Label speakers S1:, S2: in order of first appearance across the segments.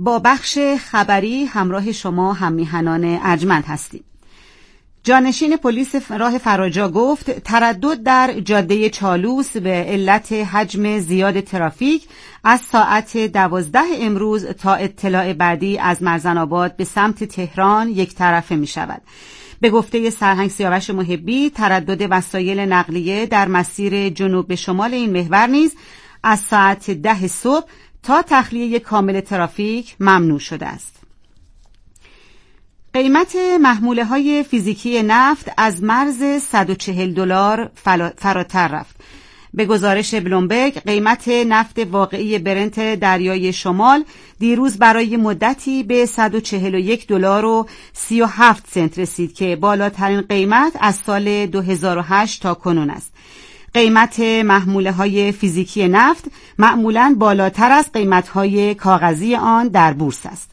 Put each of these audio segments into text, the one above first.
S1: با بخش خبری همراه شما هم میهنان ارجمند هستیم. جانشین پلیس راه فراجا گفت تردد در جاده چالوس به علت حجم زیاد ترافیک از ساعت 12 امروز تا اطلاع بعدی از مرزن‌آباد به سمت تهران یک طرفه می شود. به گفته سرهنگ سیاوش محبی تردد وسایل نقلیه در مسیر جنوب به شمال این محور نیز از ساعت 10 صبح تا تخلیه کامل ترافیک ممنوع شده است. قیمت محموله‌های فیزیکی نفت از مرز $140 فراتر رفت. به گزارش بلومبرگ قیمت نفت واقعی برنت دریای شمال دیروز برای مدتی به $141.37 رسید که بالاترین قیمت از سال 2008 تا کنون است. قیمت محموله‌های فیزیکی نفت معمولاً بالاتر از قیمت‌های کاغذی آن در بورس است.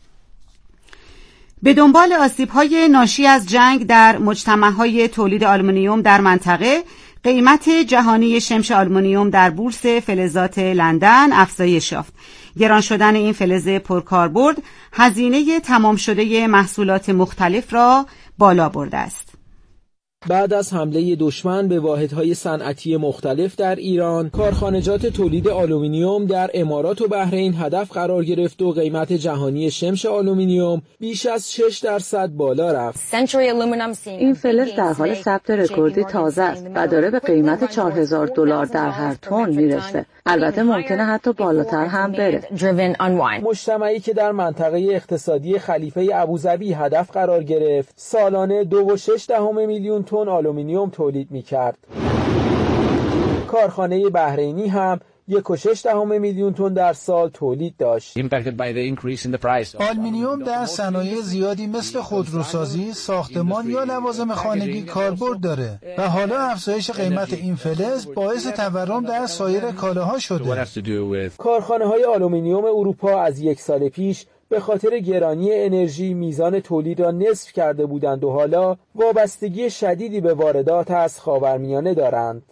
S1: به دنبال آسیب‌های ناشی از جنگ در مجتمع‌های تولید آلومینیوم در منطقه، قیمت جهانی شمش آلومینیوم در بورس فلزات لندن افزایش یافت. گران شدن این فلز پرکاربرد هزینه تمام شده محصولات مختلف را بالا برده است.
S2: بعد از حمله دشمن به واحدهای صنعتی مختلف در ایران، کارخانجات تولید آلومینیوم در امارات و بحرین هدف قرار گرفت و قیمت جهانی شمش آلومینیوم بیش از 6% بالا رفت.
S3: این فلز در حال ثبت رکوردی تازه است و داره به قیمت $4,000 در هر تن میرسه. البته ممکنه حتی بالاتر هم بره.
S2: مجتمعی که در منطقه اقتصادی خلیفه ابوظبی هدف قرار گرفت، سالانه 2.6 میلیون تن آلومینیوم تولید می‌کرد. کارخانه بحرینی هم 1.6 میلیون تن در سال تولید داشت.
S4: آلومینیوم در صنایع زیادی مثل خودروسازی، ساختمان یا لوازم خانگی کاربرد داره و حالا افزایش قیمت این فلز باعث تورم در سایر کالاها شده.
S2: کارخانه‌های آلومینیوم اروپا از یک سال پیش به خاطر گرانی انرژی میزان تولید را نصف کرده بودند و حالا وابستگی شدیدی به واردات از خاورمیانه دارند.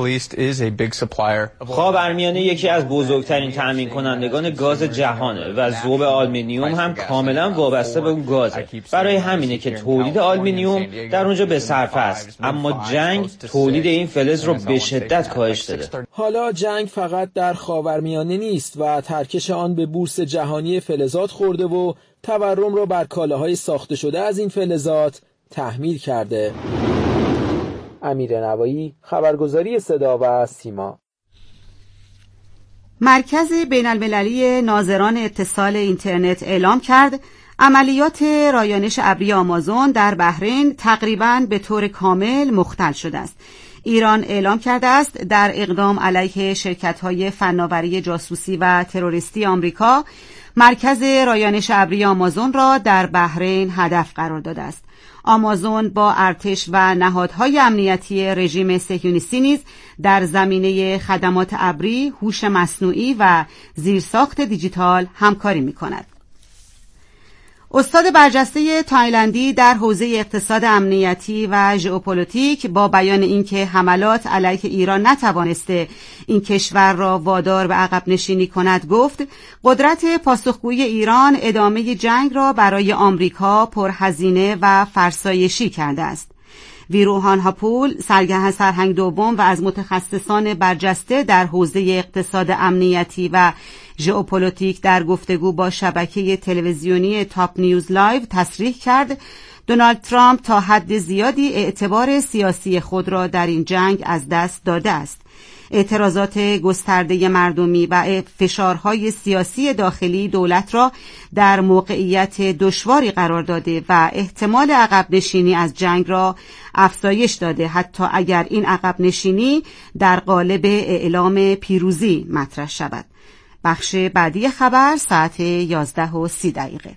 S5: خاورمیانه یکی از بزرگترین تامین کنندگان گاز جهانه و ذوب آلومینیوم هم کاملا وابسته به اون گازه. برای همینه که تولید آلومینیوم در اونجا به صرفه است، اما جنگ تولید این فلز رو به شدت کاهش داده.
S2: حالا جنگ فقط در خاورمیانه نیست و ترکش آن به بورس جهانی فلزات خورده و تورم را بر کالاهای ساخته شده از این فلزات تحمیل کرده. امیر نوایی، خبرگزاری صدا و سیما.
S1: مرکز بین المللی ناظران اتصال اینترنت اعلام کرد عملیات رایانش ابری آمازون در بحرین تقریباً به طور کامل مختل شده است. ایران اعلام کرده است در اقدام علیه شرکت‌های فناوری جاسوسی و تروریستی آمریکا مرکز رایانش ابری آمازون را در بحرین هدف قرار داده است. آمازون با ارتش و نهادهای امنیتی رژیم صهیونیستی نیز در زمینه خدمات ابری، هوش مصنوعی و زیرساخت دیجیتال همکاری می‌کند. استاد برجسته تایلندی در حوزه اقتصاد امنیتی و ژئوپلیتیک با بیان اینکه حملات علیه ایران نتوانسته این کشور را وادار به عقب نشینی کند گفت قدرت پاسخگویی ایران ادامه جنگ را برای آمریکا پرهزینه و فرسایشی کرده است. ویروهان هاپول سرهنگ دوم و از متخصصان برجسته در حوزه اقتصاد امنیتی و ژئوپلیتیک در گفتگو با شبکه تلویزیونی تاپ نیوز لایو تصریح کرد دونالد ترامپ تا حد زیادی اعتبار سیاسی خود را در این جنگ از دست داده است. اعتراضات گسترده مردمی و فشارهای سیاسی داخلی دولت را در موقعیت دشواری قرار داده و احتمال عقب نشینی از جنگ را افزایش داده، حتی اگر این عقب نشینی در قالب اعلام پیروزی مطرح شود. بخش بعدی خبر ساعت 11:30.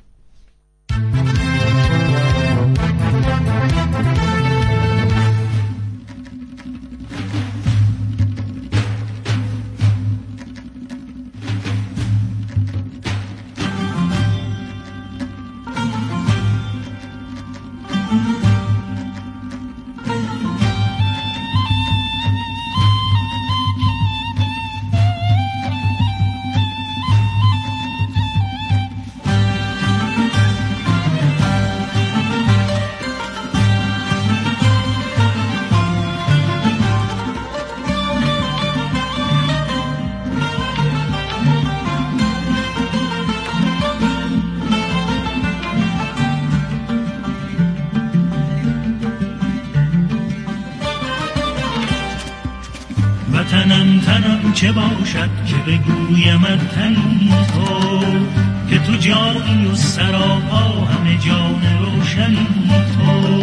S6: وطنم تنم چه باشد که بگویمت تنی تو، که تو جانی و سراپا همه جان روشنی تو.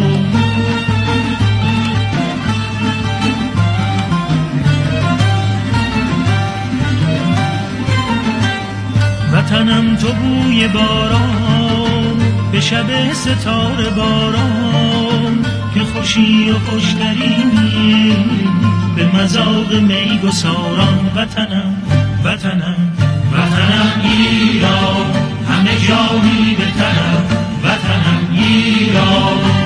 S6: وطنم تو بوی باران به شب ستاره باران، که خوشی و خوشترینی به مذاق می گساران. وطنم وطنم وطنم ایران، همه جانی به تنم. وطنم ایران.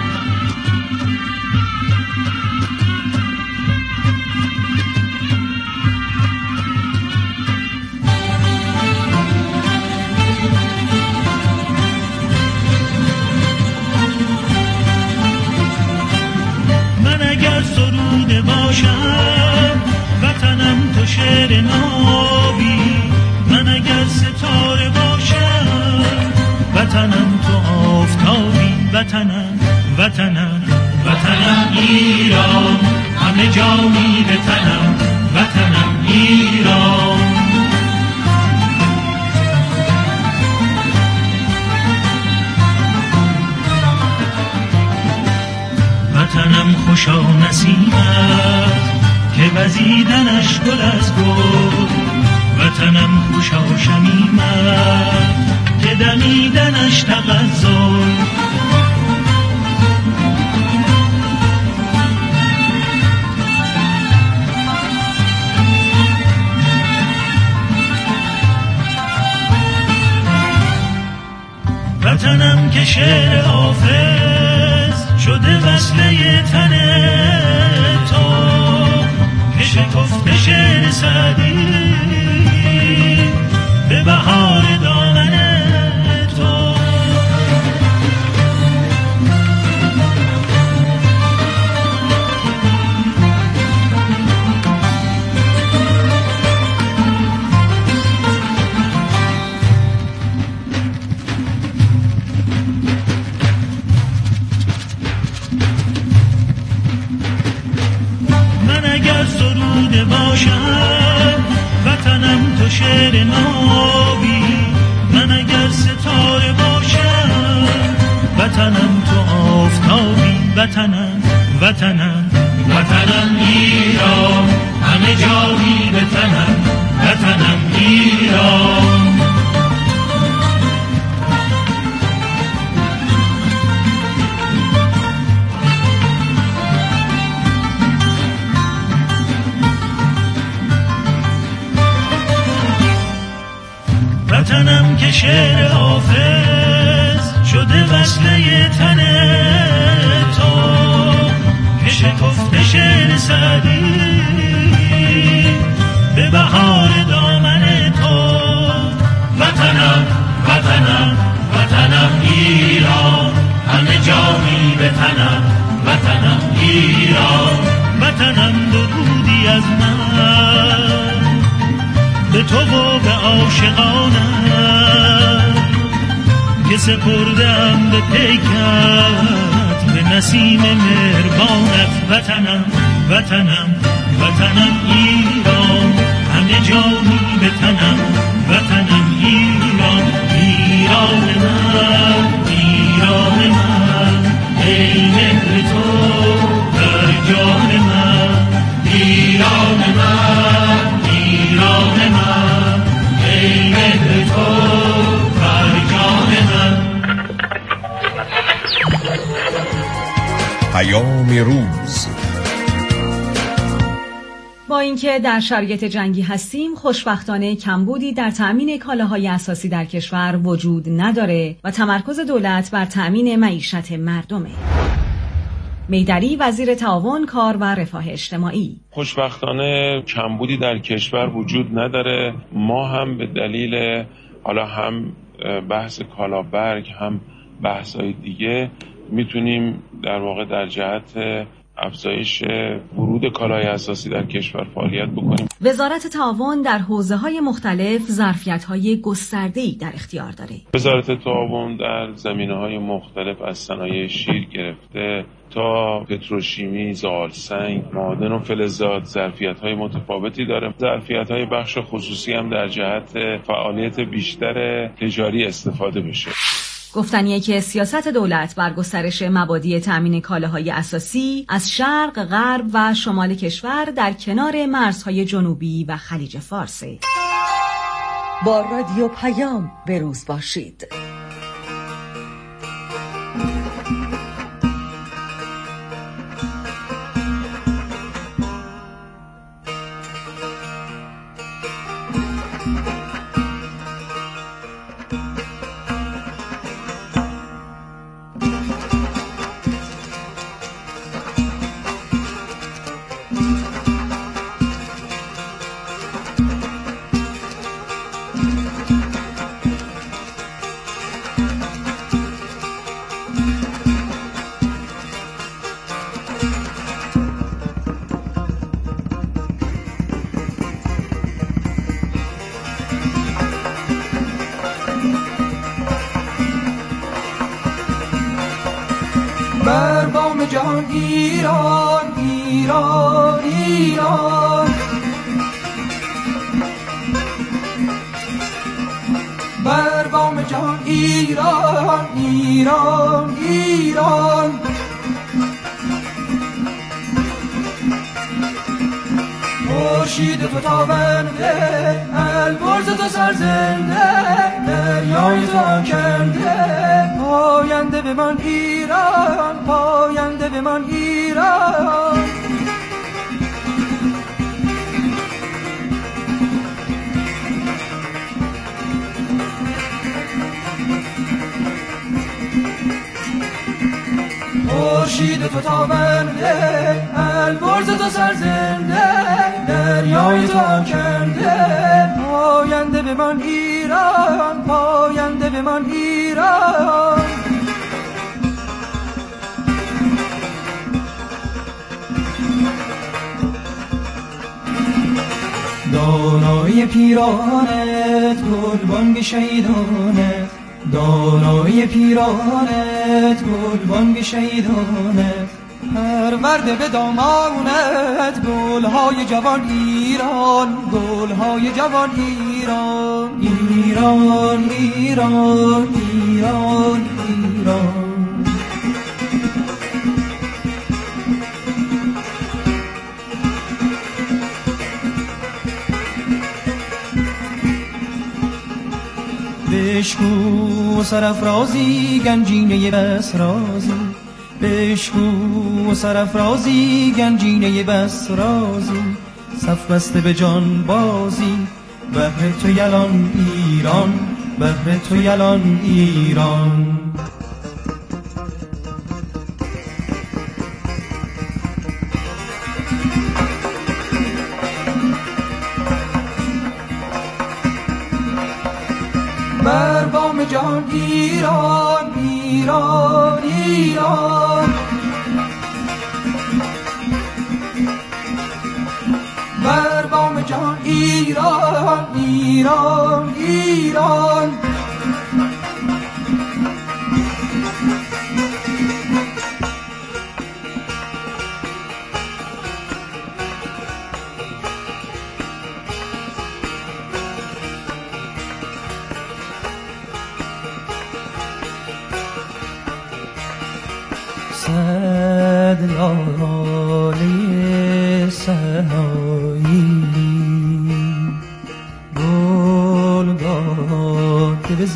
S6: باشم وطنم تو شعر نابی، من اگر ستاره باشم وطنم تو آفتابی. وطنم وطنم وطنم ایران، همه جانی به تنم. وطنم ایران. وطنم خوشا نسیمت که وزیدنش گل از گل، وطنم خوشا شمیمت که دمیدنش تغزل. وطنم که شعر حافظ شده وصله تن تو، که شکفت شعر سعدی به بهار دامن تو. باشم وطنم تو شعر نابی، من اگر ستاره باشم وطنم تو آفتابی. وطنم وطنم وطنم ایران، همه جانی به تنم. وطنم ایران. وطنم که شعر حافظ شده وصله تن تو، که شکفت شعر سعدی به بهار دامن تو. وطنم وطنم وطنم ایران، همه جانی به تنم. وطنم ایران. وطنم درودی از من به تو و به عاشقانم، که سپردم به پیکت به نسیم مهربانت. وطنم وطنم وطنم ایران، همه جانی به تنم. وطنم ایران. ایران من ایران من، ای مهر تو در جان من. ایران من ایران من، ای مهر تو بر جان من.
S7: پیام روز.
S8: با اینکه در شرایط جنگی هستیم، خوشبختانه کمبودی در تأمین کالاهای اساسی در کشور وجود نداره و تمرکز دولت بر تأمین معیشت مردمه. میدری، وزیر تعاون، کار و رفاه اجتماعی:
S9: خوشبختانه کمبودی در کشور وجود نداره. ما هم به دلیل حالا هم بحث کالابرگ هم بحث‌های دیگه میتونیم در واقع در جهت افزایش ورود کالای اساسی در کشور فعالیت بکنیم.
S8: وزارت تعاون در حوزه‌های مختلف ظرفیت‌های گسترده‌ای در اختیار داره.
S9: وزارت تعاون در زمینه‌های مختلف از صنایع شیر گرفته تا پتروشیمی، زغالسنگ، معادن و فلزات ظرفیت‌های متفاوتی داره. ظرفیت‌های بخش خصوصی هم در جهت فعالیت بیشتر تجاری استفاده بشه.
S8: گفتنیه که سیاست دولت بر گسترش مبادی تأمین کالاهای اساسی از شرق، غرب و شمال کشور در کنار مرزهای جنوبی و خلیج فارسه.
S7: با رادیو پیام به روز باشید.
S10: بر بام جهان ایران ایران ایران، بر بام جهان ایران ایران ایران، خورشید تو تابنده، البرز تو سرزنده، دریای تو آکنده، پاینده به من ایران، پاینده به من ایران. خورشید تو تابنده، البرز تو سرزنده، دریای تو آکنده، پاینده به من ایران، پاینده به من ایران. دانای پیرانت گلبانگ شهیدانت، دانای پیرانت گلبانگ شهیدانت، پرورده به دامانت گلهای جوان ایران، گلهای جوان ایران، ایران ایران ایران ایران. بشکو سرافرازی گنجینه بسرازی، بشکو سرافرازی گنجینه بسرازی، صف بسته به جان بازی، بهر تو یلان ایران، بهر تو یلان ایران. بر بام جهان ایران ایران ایران، بر بام جهان ایران ایران ایران. صد لاله سهایی گل داده به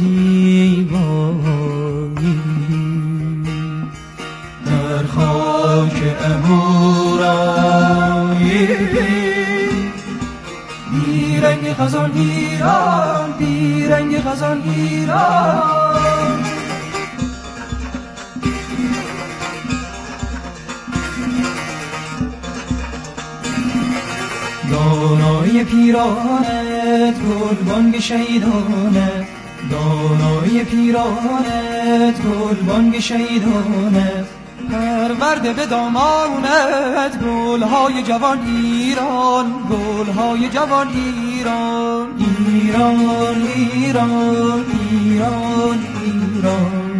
S10: زیبایی، در خاک امورایی بیرنگ خزان ایران، بیرنگ خزان ایران. دانای پیرانت گلبانگ شهیدانت، دانای پیرانت گلبانگ شهیدانت، پرورده به دامانت گلهای جوان ایران، گلهای جوان ایران، ایران ایران ایران ایران.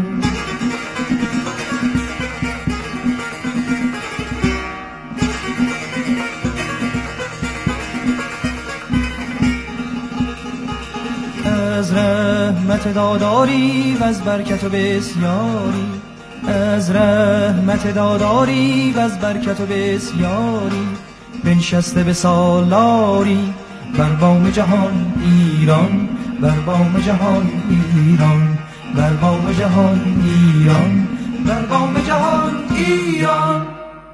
S10: از رحمت داداری و از برکت و بسیاری، از رحمت داداری و از برکت و بسیاری، بنشسته به سالاری بر بام جهان ایران، بر بام جهان ایران، بر بام جهان ایران، بر بام جهان ایران.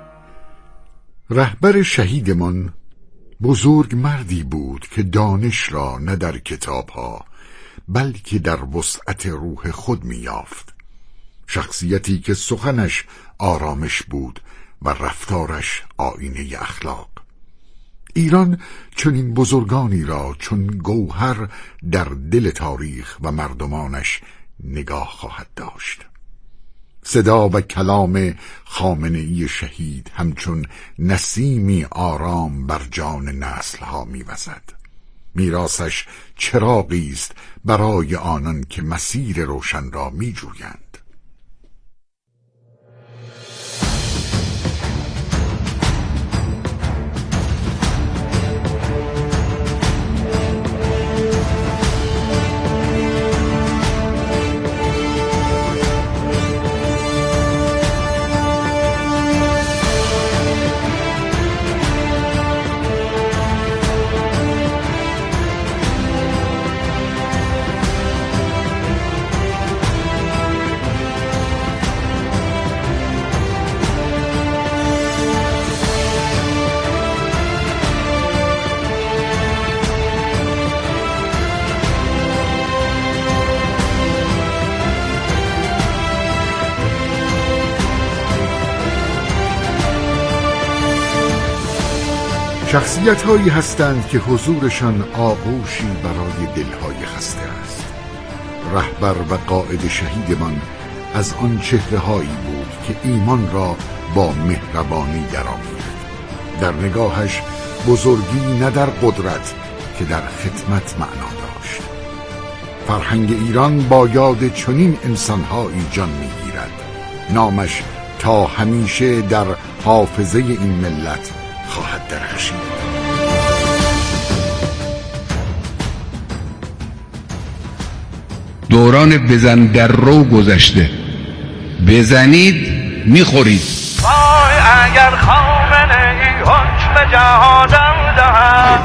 S11: رهبر شهیدمان بزرگ مردی بود که دانش را نه در کتابها بلکه در وسعت روح خود می‌یافت. شخصیتی که سخنش آرامش بود و رفتارش آینه اخلاق. ایران چنین بزرگانی را چون گوهر در دل تاریخ و مردمانش نگاه خواهد داشت. صدا و کلام خامنه‌ای شهید همچون نسیمی آرام بر جان نسل‌ها می‌وزد. میراثش چراغی است برای آنان که مسیر روشن را می‌جویند. شخصیت هایی هستند که حضورشان آغوشی برای دلهای خسته است. رهبر و قائد شهیدمان از آن چهره هایی بود که ایمان را با مهربانی درآمیخت. در نگاهش بزرگی نه در قدرت که در خدمت معنا داشت. فرهنگ ایران با یاد چنین انسانهایی جان میگیرد. نامش تا همیشه در حافظه این ملت خواهد درخشید.
S12: دوران بزن در رو گذشته، بزنید میخورید.
S13: وای اگر خامنه ای حکم جهادم دهد،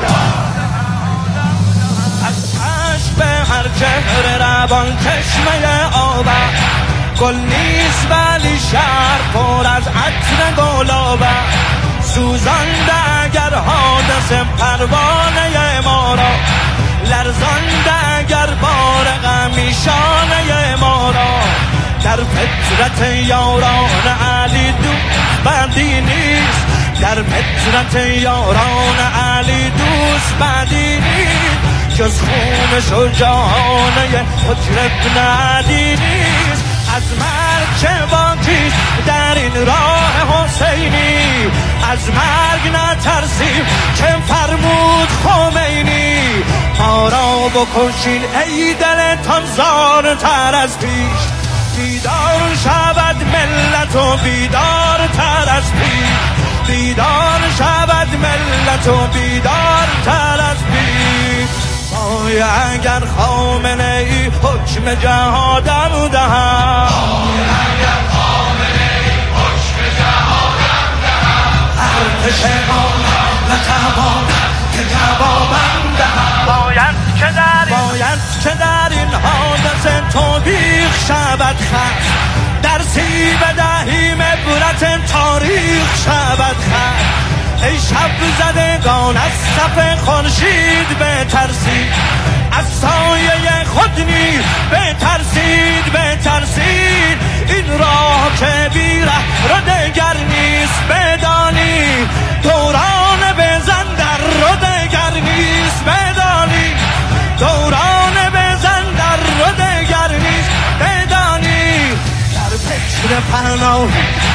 S13: از چشم هر چهره روان چشمه آبم، گل نیست ولی شهر پر از عطر گلابه، سوزانده اگر حادثه پروانه ما را، لرزانده اگر بار غمیشانه ما را، در فطرت یاران علی دوست بدی نیست، در فطرت یاران علی دوست بدی نیست، جز خون شجاعانه حجر ابن علی نیست. از مرگ چه باکیست در این راه حسینی، از مرگ نترسیم که فرمود خمینی، ما را بکشین ای دلتان زارتر از پیش، بیدار شود ملت و بیدار تر از پیش، بیدار شود ملت و بیدار تر از پیش. وای اگر خامنه ای حکم جهادم دهد، وای اگر خامنه ای حکم جهادم دهد، ارتش ما نتواند که جوابم دهد، باید که در این حادثه توبیخ شود خط، درسی بدهیم عبرت تاریخ شود خط. ای شب زدگان از صف خورشید بترسید، از سایه خود نیز بترسید بترسید، این راه که بی ره رو دگر نیست بدانید، دوران بزن در رو دگر نیست بدانید، دوران بزن در رو دگر نیست بدانید، در فکر پناهی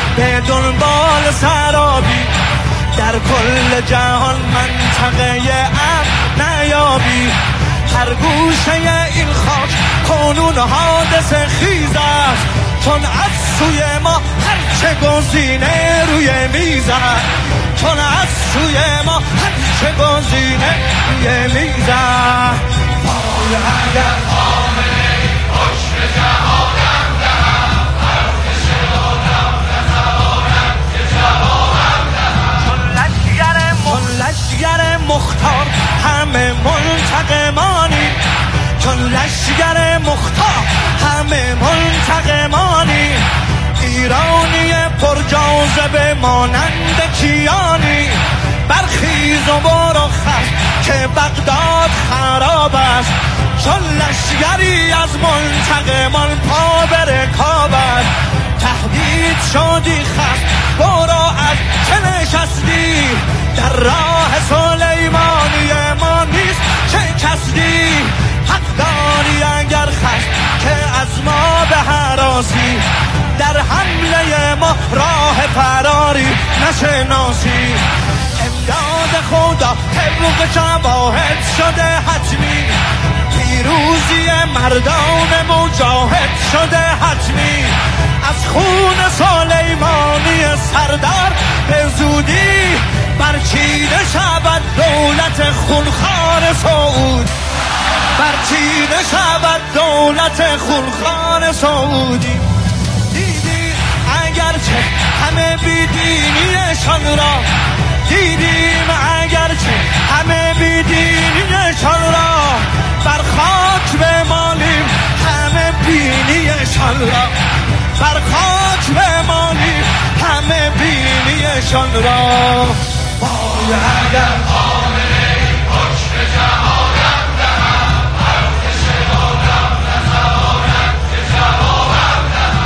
S13: به دنبال سرابی، در کل جهان منطقه امن نیابی. هر گوشه این خاک کنون حادثه خیز است، چون از سوی ما هرچه گزینه روی میز است، چون از سوی ما هرچه گزینه روی میز است. وای اگر خامنه ای حکم جهانم دهم، ارتش دادم نتوانم که جوابم دهم. چون لشگر مختار همه منتقمانی، چون لشگر مختار همه منتقمانی. ایرانی پر جاذبه مانند کیانی، برخیز و برو خست که بغداد خراب است. چون لشگری از منتقمان پا به رکاب است. تهدید شدی خست برو از چه نشستی، در راه سلیمانی ما نیست شکستی. حق داری اگر خست که از ما به هراسی، در حمله ما راه فراری نشناسی. امداد خدا طبق شواهد شده حتمی، پیروزی مردان مجاهد شده حتمی. از خون سلیمانی سردار به زودی برچیده شود دولت خونخوار سعود، برچیده شود دولت خونخوار سعودی. دیدی اگرچه همه بیدینیشان را، دیدیم اگرچه همه بیدینیشان را، بر خاک بمالیم همه بینیشان را، بر خاک بمالیم همه بینیشان را. وای اگر خامنه ای حکم جهانم دهم، ارتش دادم نتوانم که جوابم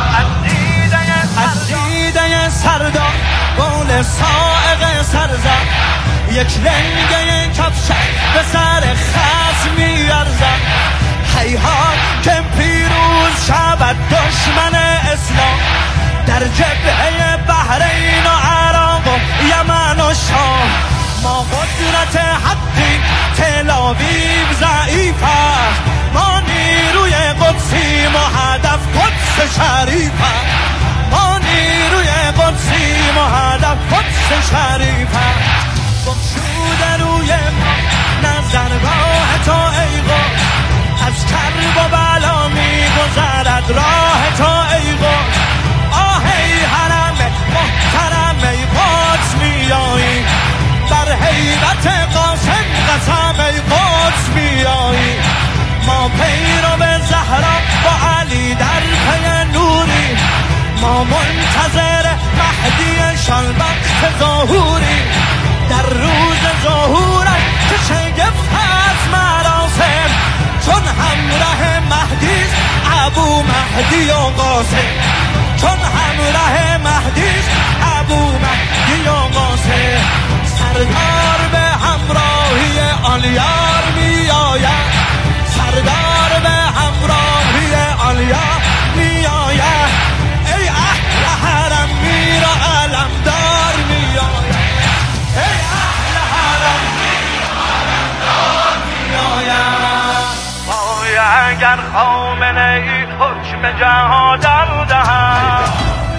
S13: دهم. از دیده سردار گل صاعق سرزد، یک لنگه کفشک به سر خصم میارزد. هیهات که پیروز شود دشمن اسلام، در جبهه بحرین و عراق و یمن و شام. ما قدرت حقی تل آویو ضعیف است، ما نیروی قدسیم و هدف قدس شریف است، ما نیروی قدسیم و هدف قدس شریف است. بخشوده روی ما نظرگاه تا ای قدس، از کرب و بلا میگذرد راه تا ای قدس. آه ای حرم محترم ای قدس میایی، بر هیبت قاسم قسم ای قدس میایی. ما پیرو زهرا با علی در پی نوری، ما منتظر مهدیشان وقت ظهوری. در روز ظهورش که شگفت از مراسم، چون همراه مهدیست ابو مهدی و قاسم، چون همراه مهدیست ابو مهدی و قاسم. سردار به همراهی آن یار می آید، سردار به همراهی آن یار می آید. ای اهل حرم میر و علمدار می آید، ای اهل حرم میر و علمدار می آید. وای اگر خامنه ای حکم جهادم دهد.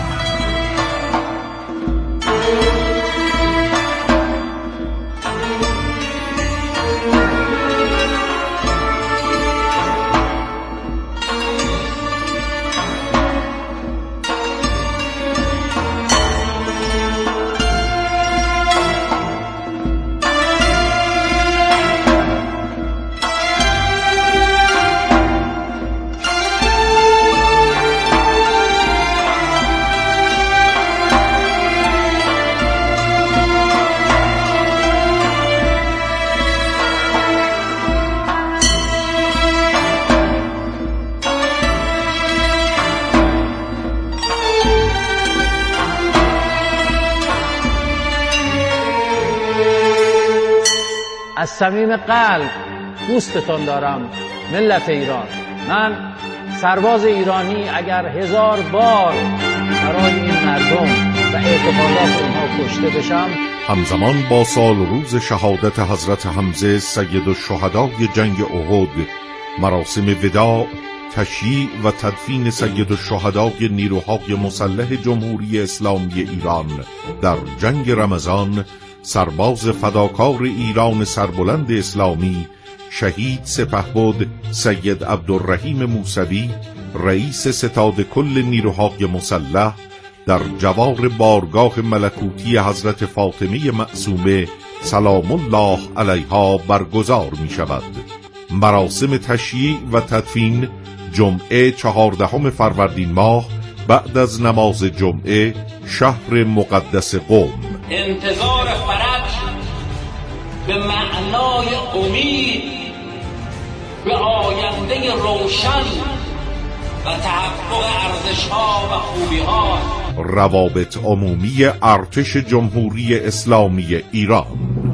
S14: از صمیم قلب دوستتان دارم ملت ایران. من سرباز ایرانی اگر 1000 بار برای این مردم و اعتقادات اونها کشته بشم.
S11: همزمان با سال روز شهادت حضرت حمزه سید الشهدای جنگ احد، مراسم وداع، تشییع و تدفین سید الشهدای نیروهای مسلح جمهوری اسلامی ایران در جنگ رمضان، سرباز فداکار ایران سربلند اسلامی شهید سپهبد سید عبدالرحیم موسوی، رئیس ستاد کل نیروهای مسلح، در جوار بارگاه ملکوتی حضرت فاطمه معصومه سلام الله علیها برگزار می شود. مراسم تشییع و تدفین جمعه 14 فروردین ماه بعد از نماز جمعه، شهر مقدس قم.
S15: انتظار فرج به معنای امید به آینده روشن و تحقق ارزش‌ها و خوبی‌ها.
S11: روابط عمومی ارتش جمهوری اسلامی ایران.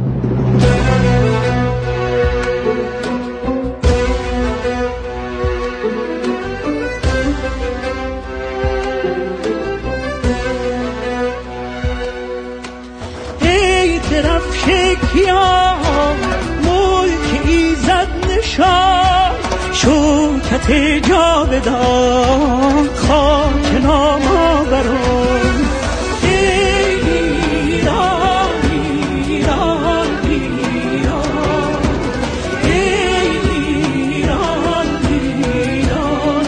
S13: ای درفش کیا ملک ایزد نشان، شوکت جاودان خاک نامآوران. ایران ایران ایران، ایران ایران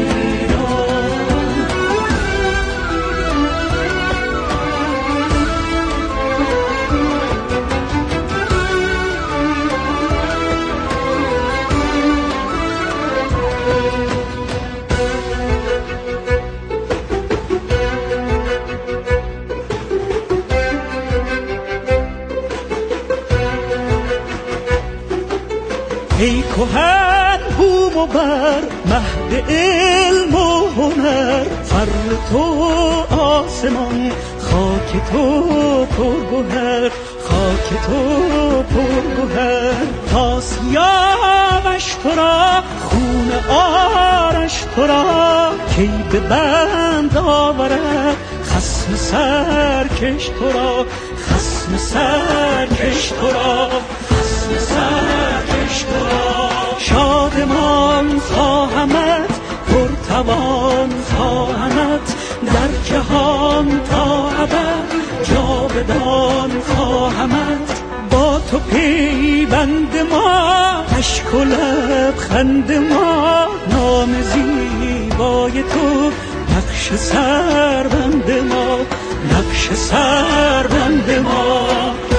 S13: ای کهن بوم و بر، مهد علم و هنر، فر تو آسمان، خاک تو پرگوهر، خاک تو پرگوهر. تا سیاوش تو را، خون آرش تو را، کی به بند آورد خصم سرکش تو را، خصم سرکش تو را، خصم سرکش تو را. شادمان خواهمت، پرتوان خواهمت، در جهان تا ابد جاودان خواهمت. با تو پیوند ما، اشک و لبخند ما، نام زیبای تو نقش سربند ما، نقش سربند ما.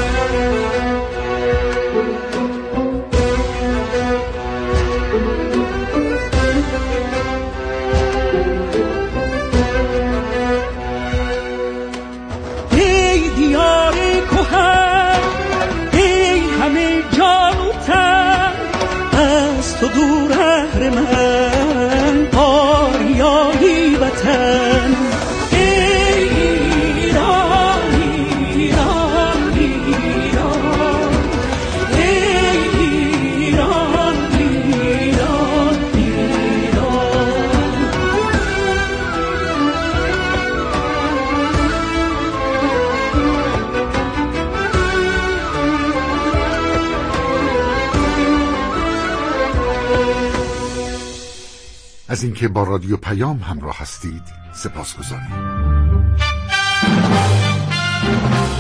S13: ای دیار کهن، ای همه جان و تن، از تو دور اهرمن، آریایی وطن. ایران ایران ایران، ایران ایران ایران.
S11: از اینکه با رادیو پیام همراه هستید سپاسگزاریم.